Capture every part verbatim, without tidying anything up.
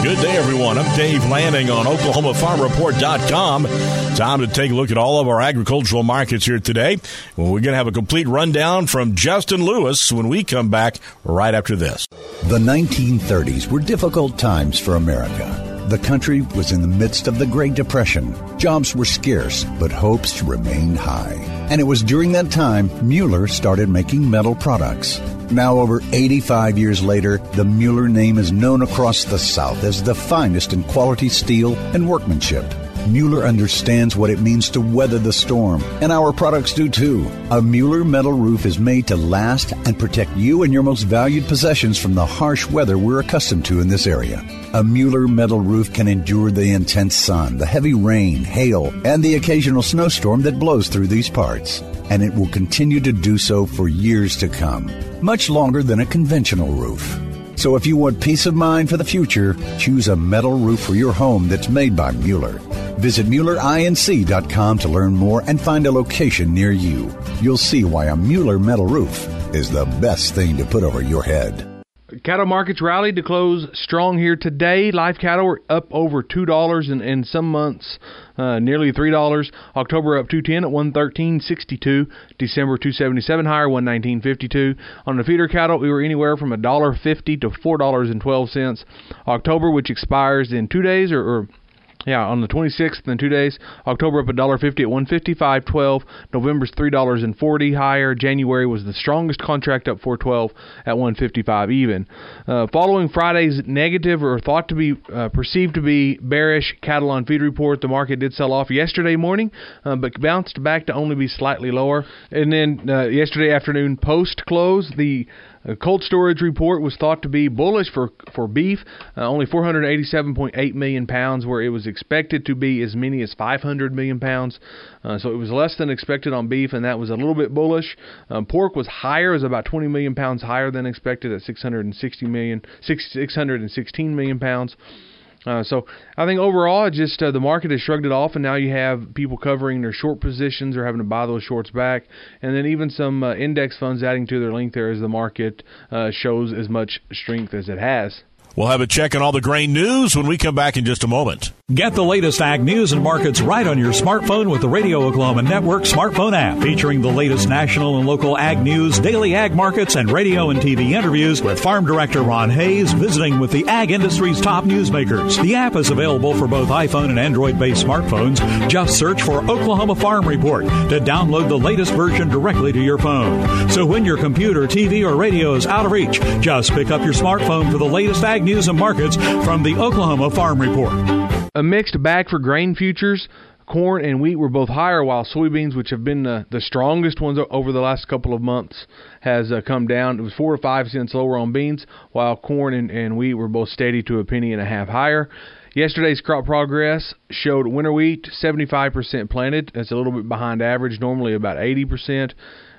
Good day, everyone. I'm Dave Lanning on Oklahoma Farm Report dot com. Time to take a look at all of our agricultural markets here today. Well, we're going to have a complete rundown from Justin Lewis when we come back right after this. The nineteen thirties were difficult times for America. The country was in the midst of the Great Depression. Jobs were scarce, but hopes remained high. And it was during that time Mueller started making metal products. Now, over eighty-five years later, the Mueller name is known across the South as the finest in quality steel and workmanship. Mueller understands what it means to weather the storm, and our products do too. A Mueller metal roof is made to last and protect you and your most valued possessions from the harsh weather we're accustomed to in this area. A Mueller metal roof can endure the intense sun, the heavy rain, hail, and the occasional snowstorm that blows through these parts. And it will continue to do so for years to come, much longer than a conventional roof. So if you want peace of mind for the future, choose a metal roof for your home that's made by Mueller. Visit Mueller Inc dot com to learn more and find a location near you. You'll see why a Mueller metal roof is the best thing to put over your head. Cattle markets rallied to close strong here today. Live cattle were up over two dollars and in some months uh, nearly three dollars. October up two ten at one thirteen sixty-two. December two seventy-seven higher, one nineteen fifty-two. On the feeder cattle, we were anywhere from one dollar fifty to four dollars and twelve cents. October, which expires in two days or, or Yeah, on the twenty-sixth in two days. October up one dollar fifty at one fifty-five twelve. November's three dollars and forty higher. January was the strongest contract up four twelve at one fifty-five even. Uh, following Friday's negative or thought to be uh, perceived to be bearish cattle on feed report, the market did sell off yesterday morning, uh, but bounced back to only be slightly lower. And then uh, yesterday afternoon post close, the A cold storage report was thought to be bullish for for beef, uh, only four hundred eighty-seven point eight million pounds, where it was expected to be as many as five hundred million pounds. Uh, so it was less than expected on beef, and that was a little bit bullish. Um, pork was higher, it was about twenty million pounds higher than expected at six hundred sixty million, six hundred sixteen million pounds. Uh, so I think overall, just uh, the market has shrugged it off, and now you have people covering their short positions or having to buy those shorts back, and then even some uh, index funds adding to their length there as the market uh, shows as much strength as it has. We'll have a check on all the grain news when we come back in just a moment. Get the latest ag news and markets right on your smartphone with the Radio Oklahoma Network smartphone app, featuring the latest national and local ag news, daily ag markets, and radio and T V interviews with Farm Director Ron Hayes visiting with the ag industry's top newsmakers. The app is available for both iPhone and Android-based smartphones. Just search for Oklahoma Farm Report to download the latest version directly to your phone. So when your computer, T V, or radio is out of reach, just pick up your smartphone for the latest ag news and markets from the Oklahoma Farm Report. A mixed bag for grain futures. Corn and wheat were both higher, while soybeans, which have been the, the strongest ones over the last couple of months, has uh, come down. It was four to five cents lower on beans, while corn and, and wheat were both steady to a penny and a half higher. Yesterday's crop progress showed winter wheat seventy-five percent planted. That's a little bit behind average, normally about eighty percent.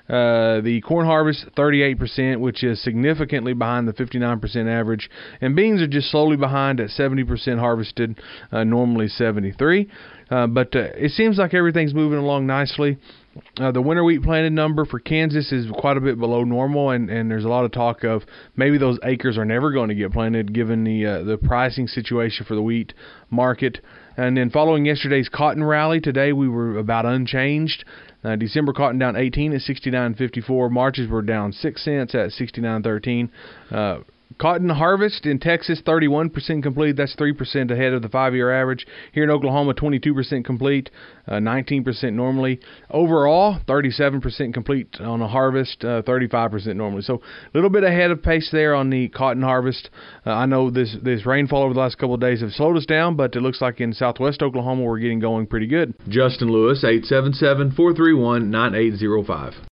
Uh, the corn harvest, thirty-eight percent, which is significantly behind the fifty-nine percent average. And beans are just slowly behind at seventy percent harvested, uh, normally seventy-three. Uh, but uh, it seems like everything's moving along nicely. Uh, the winter wheat planted number for Kansas is quite a bit below normal, and, and there's a lot of talk of maybe those acres are never going to get planted given the uh, the pricing situation for the wheat market. And then following yesterday's cotton rally, today we were about unchanged. Uh, December cotton down eighteen at sixty-nine fifty-four. Marches were down six cents at sixty-nine thirteen. Uh, Cotton harvest in Texas, thirty-one percent complete. That's three percent ahead of the five-year average. Here in Oklahoma, twenty-two percent complete, uh, nineteen percent normally. Overall, thirty-seven percent complete on a harvest, uh, thirty-five percent normally. So a little bit ahead of pace there on the cotton harvest. Uh, I know this, this rainfall over the last couple of days have slowed us down, but it looks like in southwest Oklahoma we're getting going pretty good. Justin Lewis, eight seven seven, four three one, nine eight zero five.